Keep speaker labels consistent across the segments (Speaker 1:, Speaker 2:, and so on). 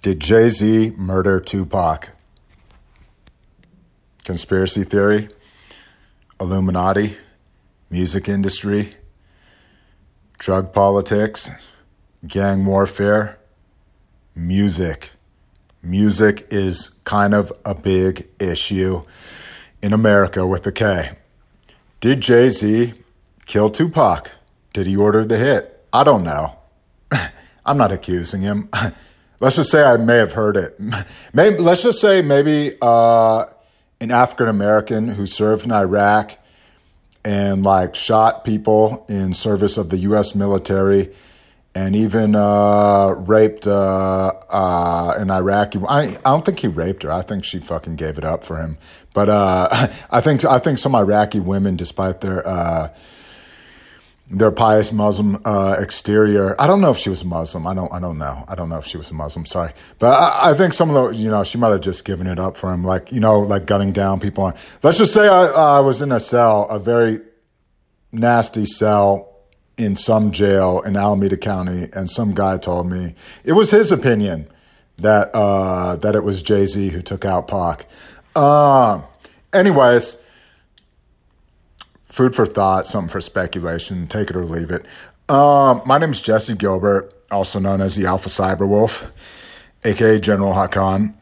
Speaker 1: Did Jay-Z murder Tupac? Conspiracy theory, Illuminati, music industry, drug politics, gang warfare, music. Music is kind of a big issue in America with a K. Did Jay-Z kill Tupac? Did he order the hit? I don't know. I'm not accusing him. Let's just say I may have heard it. Let's just say maybe an African-American who served in Iraq and shot people in service of the U.S. military and even raped an Iraqi. I don't think he raped her. I think she fucking gave it up for him. But I think some Iraqi women, despite their pious Muslim exterior. I don't know if she was Muslim. I don't know. I don't know if she was a Muslim. Sorry. But I think some of the, she might have just given it up for him. Like gunning down people. Let's just say I was in a cell, a very nasty cell in some jail in Alameda County. And some guy told me it was his opinion that it was Jay-Z who took out Pac. Anyways, food for thought, something for speculation. Take it or leave it. My name is Jesse Gilbert, also known as the Alpha Cyberwolf, aka General Hakan.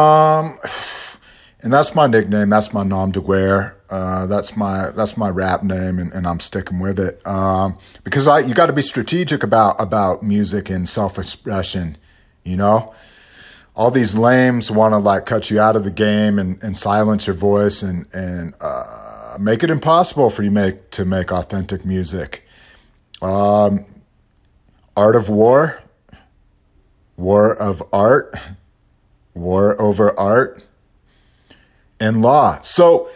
Speaker 1: And that's my nickname. That's my nom de guerre. That's my rap name, and I'm sticking with it. Because you got to be strategic about music and self-expression. All these lames want to cut you out of the game and silence your voice and make it impossible for you to make authentic music. Art of war, war of art, war over art, and law. So,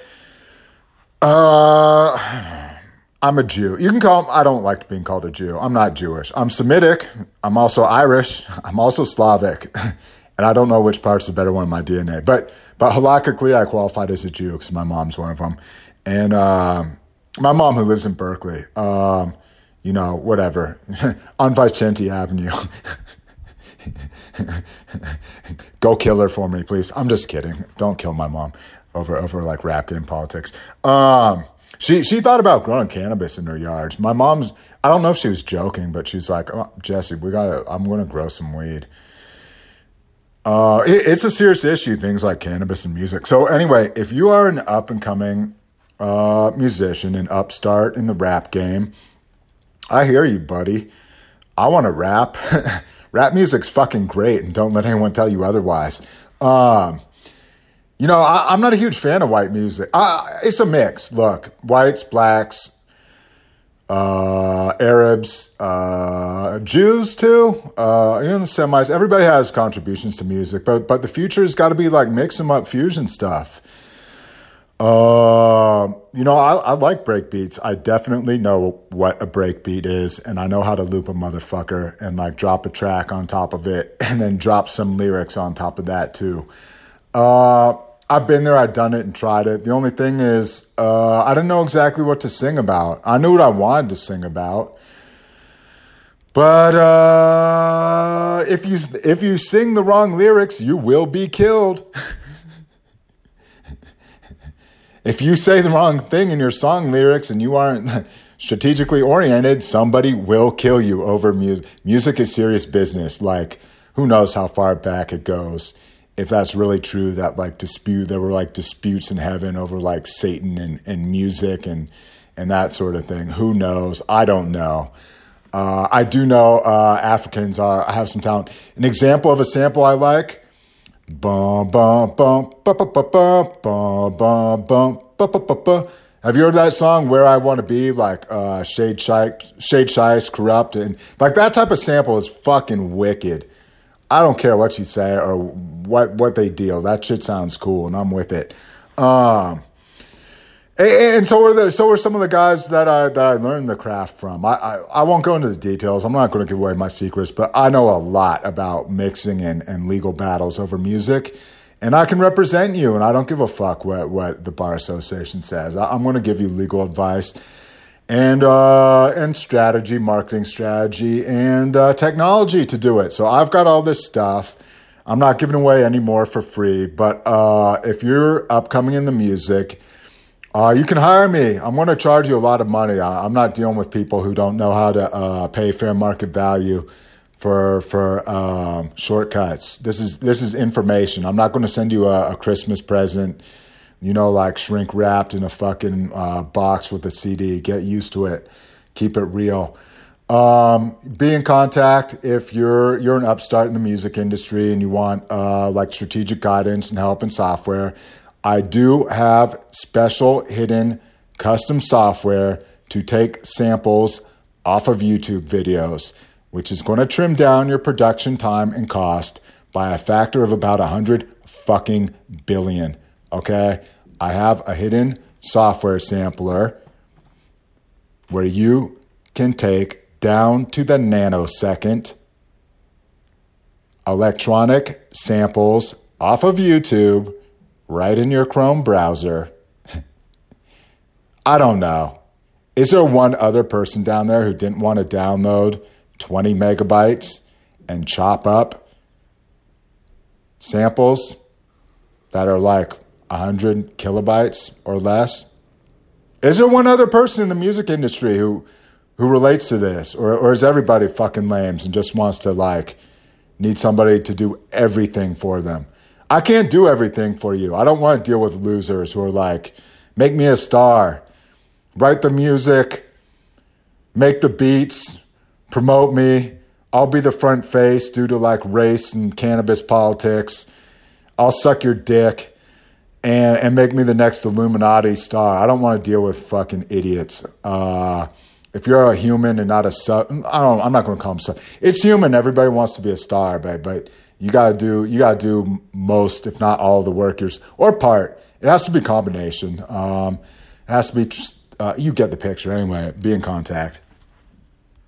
Speaker 1: I'm a Jew. You can call. I don't like being called a Jew. I'm not Jewish. I'm Semitic. I'm also Irish. I'm also Slavic. And I don't know which part's the better one in my DNA. But halakhically, I qualified as a Jew because my mom's one of them. And my mom, who lives in Berkeley, whatever, on Vicente Avenue. Go kill her for me, please. I'm just kidding. Don't kill my mom over rap game politics. She thought about growing cannabis in her yard. My mom's, I don't know if she was joking, but she's like, oh, Jesse, I'm going to grow some weed. It's a serious issue, things like cannabis and music. So anyway, if you are an up and coming musician, an upstart in the rap game, I hear you, buddy. I want to rap. Rap music's fucking great, and don't let anyone tell you otherwise. I'm not a huge fan of white music. It's a mix. Look, whites, blacks, Arabs, Jews too, the semis. Everybody has contributions to music, but the future's got to be mix 'em up fusion stuff. I like break beats. I definitely know what a break beat is, and I know how to loop a motherfucker and drop a track on top of it and then drop some lyrics on top of that too. I've been there, I've done it and tried it. The only thing is, I didn't know exactly what to sing about. I knew what I wanted to sing about. But if you sing the wrong lyrics, you will be killed. If you say the wrong thing in your song lyrics and you aren't strategically oriented, somebody will kill you over music. Music is serious business. Who knows how far back it goes. If that's really true, that there were disputes in heaven over Satan and music and that sort of thing. Who knows? I don't know. I do know Africans have some talent. An example of a sample I like. Bum bum bum ba ba ba ba bum bum bum ba ba ba ba. Have you heard that song, Where I Want to Be? Shade Shice, Corrupt, and that type of sample is fucking wicked. I don't care what you say or what they deal. That shit sounds cool, and I'm with it. And so are some of the guys that I learned the craft from. I won't go into the details. I'm not going to give away my secrets, but I know a lot about mixing and legal battles over music. And I can represent you, and I don't give a fuck what the Bar Association says. I'm going to give you legal advice and strategy, marketing strategy, and technology to do it. So I've got all this stuff. I'm not giving away any more for free, but if you're upcoming in the music, you can hire me. I'm going to charge you a lot of money. I'm not dealing with people who don't know how to pay fair market value for shortcuts. This is information. I'm not going to send you a Christmas present, like shrink wrapped in a fucking box with a CD. Get used to it. Keep it real. Be in contact if you're an upstart in the music industry and you want like strategic guidance and help in software. I do have special hidden custom software to take samples off of YouTube videos, which is going to trim down your production time and cost by a factor of about 100 fucking billion. Okay? I have a hidden software sampler where you can take down to the nanosecond electronic samples off of YouTube right in your Chrome browser. I don't know. Is there one other person down there who didn't want to download 20 megabytes and chop up samples that are like 100 kilobytes or less? Is there one other person in the music industry who relates to this? Or is everybody fucking lames and just wants to need somebody to do everything for them? I can't do everything for you. I don't want to deal with losers who are make me a star, write the music, make the beats, promote me. I'll be the front face due to race and cannabis politics. I'll suck your dick and make me the next Illuminati star. I don't want to deal with fucking idiots. If you're a human and not I'm not going to call them sub. It's human. Everybody wants to be a star, but you gotta do most, if not all, of the work or part. It has to be a combination. It has to be. You get the picture. Anyway, be in contact.